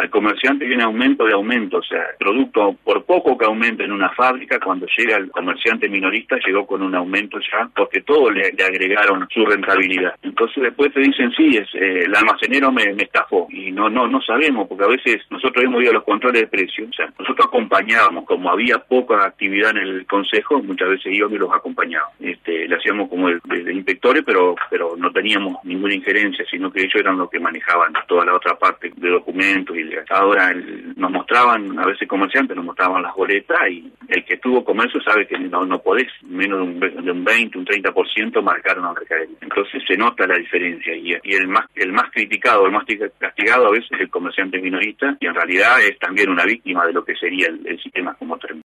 al comerciante viene aumento de aumento, o sea, producto por poco que aumente en una fábrica, cuando llega el comerciante minorista llegó con un aumento ya, porque todo le agregaron su rentabilidad. Entonces después te dicen, sí, el almacenero me estafó, y no sabemos, porque a veces nosotros hemos ido a los controles de precios, o sea, nosotros acompañábamos, como había poca actividad en el consejo, muchas veces íbamos y los acompañábamos. Le hacíamos como de inspectores, pero no teníamos ninguna injerencia, sino que ellos eran los que manejaban toda la otra parte de documentos y de... Ahora nos mostraban, a veces comerciantes nos mostraban las boletas, y el que tuvo comercio sabe que no podés menos de un 20, un 30% marcar una mercadería. Entonces se nota la diferencia, y el más criticado, el más castigado a veces es el comerciante minorista, y en realidad es también una víctima de lo que sería el sistema como termina.